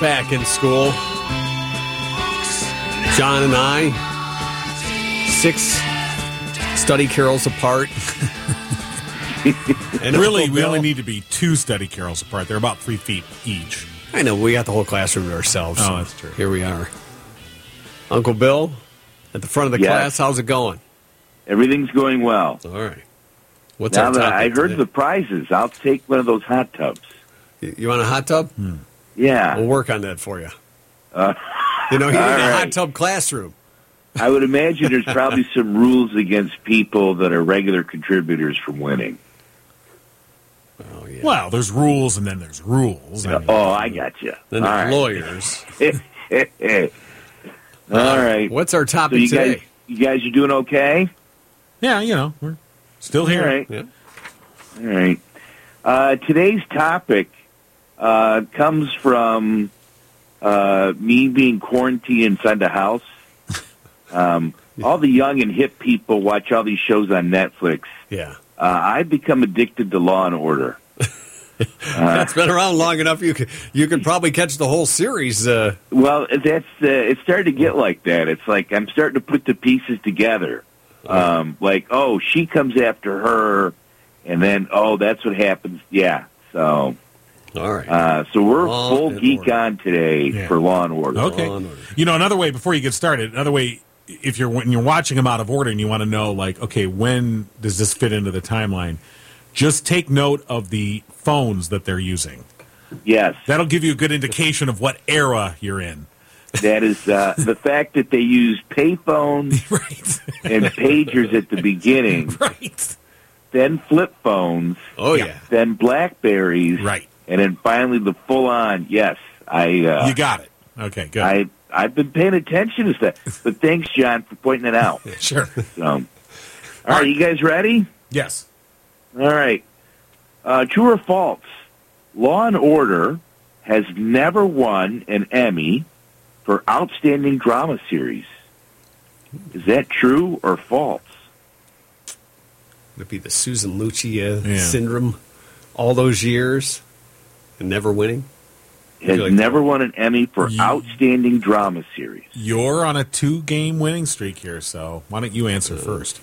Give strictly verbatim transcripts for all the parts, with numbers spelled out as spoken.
back in school. John and I, six study carols apart. And really, we only need to be two study carols apart. They're about three feet each. I know, we got the whole classroom to ourselves. Oh, so that's true. Here we are. Uncle Bill, at the front of the Yes. class, how's it going? Everything's going well. All right. What's now our that topic I heard today? the prizes, I'll take one of those hot tubs. You you want a hot tub? Hmm. Yeah. We'll work on that for you. Uh, You know, you need all a hot right. tub classroom. I would imagine there's probably some rules against people that are regular contributors from winning. Oh, yeah. Well, there's rules and then there's rules. I mean, Oh, I got you. Then All there's right. lawyers. All right. What's our So topic you today? guys, you guys are doing okay? yeah, you know, we're still here. All right. Yeah. All right. Uh, today's topic uh, comes from uh, me being quarantined inside the house. Um, all the young and hip people watch all these shows on Netflix. Yeah. Uh, I've become addicted to Law and Order. It's been around long enough. You could, you could probably catch the whole series. Uh, Well, that's uh, it's starting to get like that. It's like I'm starting to put the pieces together. Um, like, oh, she comes after her, and then oh, that's what happens. Yeah. So, all right. uh, so we're Law full and geek Order. on today Yeah. for Law and Order. Okay. Law and Order. You know, another way before you get started, another way if you're when you're watching them out of order and you want to know, like, okay, when does this fit into the timeline? Just take note of the phones that they're using. Yes, That'll give you a good indication of what era you're in. that is uh, the fact that they use payphones Right. and pagers at the beginning, Right. then flip phones, Oh, yeah. yeah. then Blackberries, Right. and then finally the full on. Yes, I. Uh, You got it. Okay, good. I I've been paying attention to stuff, but thanks, John, for pointing it out. Sure. So, all right, you guys ready? Yes. All right. Uh, true or false? Law and Order has never won an Emmy for Outstanding Drama Series. Is that true or false? Would it be the Susan Lucci uh, Yeah. syndrome all those years and never winning? Has like- never won an Emmy for You- Outstanding Drama Series. You're on a two-game winning streak here, so why don't you answer first?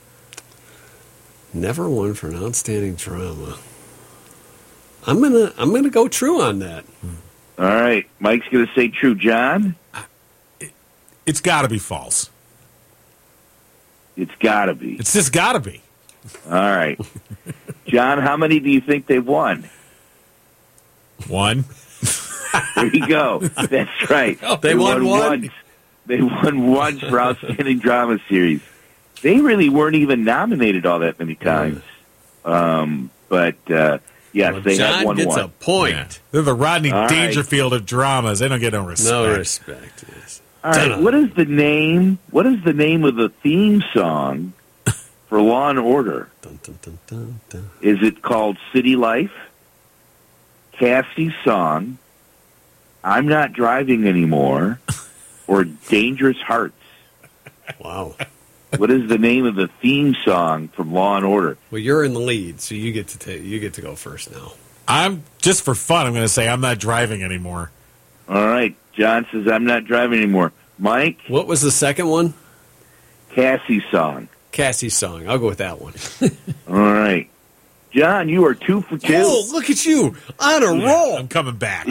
Never won for an outstanding drama. I'm gonna I'm gonna go true on that. All right, Mike's going to say true. John, It's got to be false. it's got to be. It's just got to be. All right. John, how many do you think they've won? One. There you go. That's right. They won one? once. They won once for Outstanding Drama Series. They really weren't even nominated all that many times. Um, but, uh, yes, Well, they John have won gets one. a point. Yeah. They're the Rodney All right. Dangerfield of dramas. They don't get no respect. No respect. Yes. All right, Done. what is the name? What is the name of the theme song for Law and Order? Dun, dun, dun, dun, dun. Is it called City Life? Cassie's Song? I'm Not Driving Anymore? Or Dangerous Hearts? Wow. What is the name of the theme song from Law and Order? Well, you're in the lead, so you get to ta- you get to go first now. I'm just for fun. I'm going to say I'm not driving anymore. All right, John says I'm not driving anymore. Mike, What was the second one? Cassie's Song. Cassie's Song. I'll go with that one. All right, John, you are two for two. Oh, look at you on a roll. I'm coming back.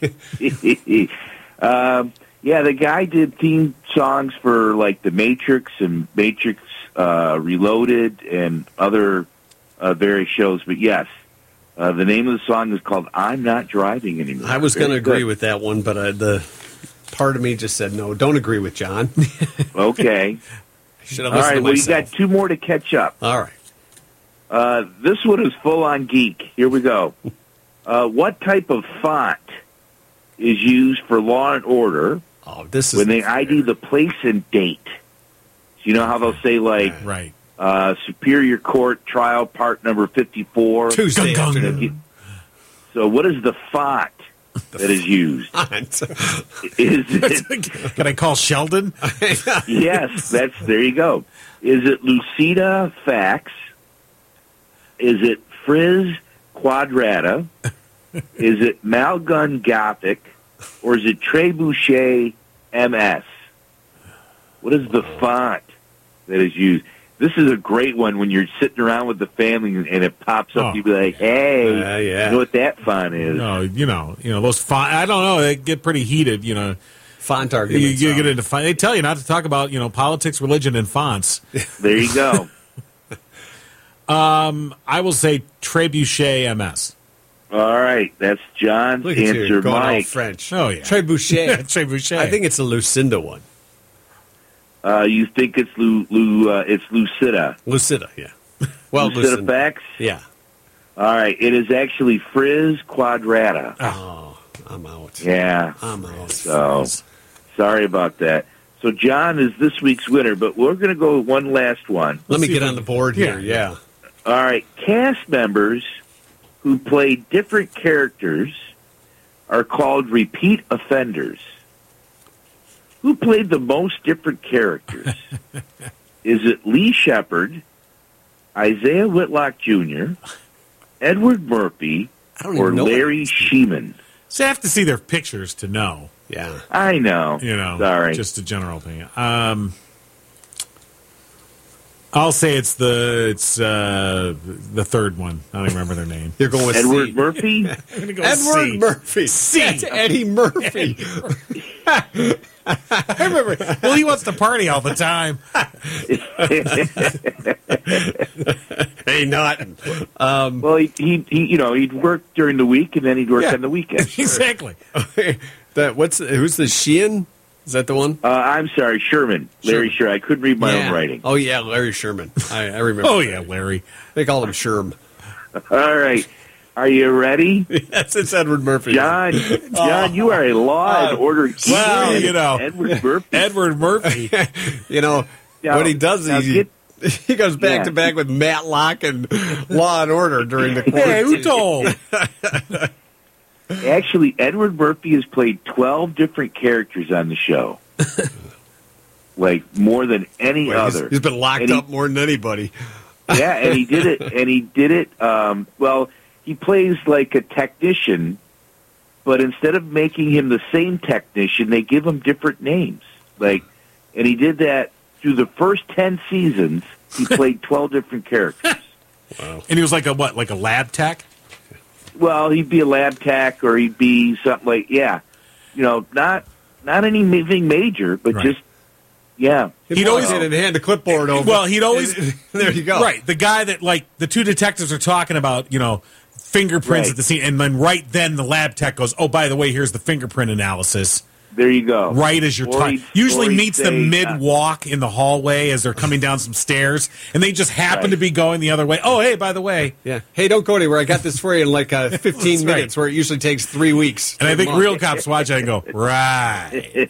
um, yeah, the guy did theme songs for like The Matrix and Matrix uh, Reloaded and other uh, various shows. But yes, uh, the name of the song is called "I'm Not Driving Anymore." I was going to Very agree good. with that one, but uh, the part of me just said no. Don't agree with John. Okay. Should have All listened right. to Well, you got myself. two more to catch up. All right. Uh, this one is full on geek. Here we go. Uh, what type of font is used for Law and Order Oh, this is when they I D the place and date? So you know how they'll say like Right. uh, Superior Court trial part number fifty-four. Tuesday Gung, gung. afternoon. So what is the font that is used? Is it Can I call Sheldon? yes? That's there you go. Is it Lucida Fax? Is it Frizz Quadrata? Is it Malgun Gothic? or is it Trebuchet M S? What is the font that is used? This is a great one when you're sitting around with the family and it pops up. Oh. You'd be like, "Hey, Uh, yeah. you know what that font is?" No, you know, you know those font. I don't know. They get pretty heated. You know, Font you, arguments. you um, get into. They tell you not to talk about you know politics, religion, and fonts. There you go. I will say Trebuchet M S. All right, that's John's Look at you answer, going all Mike. French. Oh, yeah. Trebuchet. Trebuchet. I think it's a Lucinda one. Uh, you think it's Lu, Lu uh, it's Lucida? Lucida, yeah. Well, Lucida Lucinda. Facts? Yeah. All right, it is actually Frizz Quadrata. Oh, I'm out. Yeah. I'm out. So, sorry about that. So John is this week's winner, but we're going to go with one last one. Let me see get if on we- the board yeah. here. Yeah. All right, cast members who play different characters are called repeat offenders. Who played the most different characters? Is it Lee Shepard, Isaiah Whitlock Junior, Edward Murphy, I don't or even know. Larry Sheeman? So I have to see their pictures to know. Yeah. I know. You know, Sorry. just a general thing. Um, I'll say it's the it's uh, the third one. I don't even remember their name. You're going with Edward C. Murphy? I'm gonna go with Edward C. Murphy. C. That's Eddie Murphy. I remember. Well, he wants to party all the time. Hey, not. Um, Well, he, he, he, you know, he'd work during the week and then he'd work Yeah. on the weekend. Exactly. that what's who's the Sheehan? Is that the one? Uh, I'm sorry, Sherman. Larry Sherman. I couldn't read my yeah. own writing. Oh yeah, Larry Sherman. I, I remember. Oh yeah, Larry. They call him Sherm. All right. Are you ready? Yes, it's Edward Murphy. John, John, you are a law and order keeper. Well, you know. Edward Murphy. Edward Murphy. You know Now- what he does now is he, get- he goes back Yeah. to back with Matlock and Law and Order during the Hey, quarantine. who told? Actually, Edward Murphy has played twelve different characters on the show. Like, more than any Well, he's- other. he's been locked And he- up more than anybody. Yeah, and he did it, and he did it, um, well, he plays like a technician, but instead of making him the same technician, they give him different names. Like, and he did that through the first ten seasons. He played twelve different characters. And he was like a what? Like a lab tech? Well, he'd be a lab tech, or he'd be something like, yeah, you know, not not anything major, but Right. just, yeah. He'd, always hand and hand a clipboard over. Well, he'd always. There you go. Right, the guy that like the two detectives are talking about, you know, fingerprints Right. at the scene, and then right then the lab tech goes, "Oh, by the way, here's the fingerprint analysis." There you go. Right as you're Or talking, he'd- usually or he'd meets them say, mid uh, walk in the hallway as they're coming down some stairs, and they just happen Right. to be going the other way. Oh, hey, by the way, Yeah. Hey, don't go anywhere. I got this for you in like uh, fifteen That's right. minutes, where it usually takes three weeks. and I think A month. real cops watch it and go, right.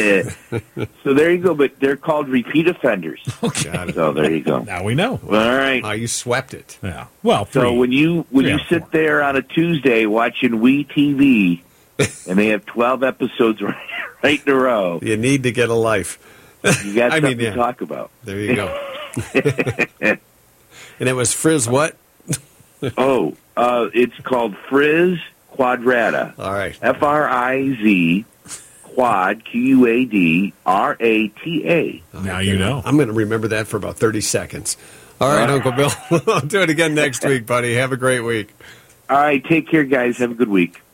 So there you go, but they're called repeat offenders. Got it. So there you go. Now we know. All right. Oh, you swept it. Yeah. Well, So three. when you when Three you out of sit four. there on a Tuesday watching Wii T V, and they have twelve episodes right, right in a row, You need to get a life. you got I something mean, yeah. to talk about. There you go. And it was Frizz what? Oh, uh, it's called Frizz Quadrata. All right. F R I Z Quad Q U A D R A T A. now you know. I'm going to remember that for about thirty seconds. All right, Uncle Bill. I'll do it again next week, buddy. Have a great week. All right, take care, guys. Have a good week.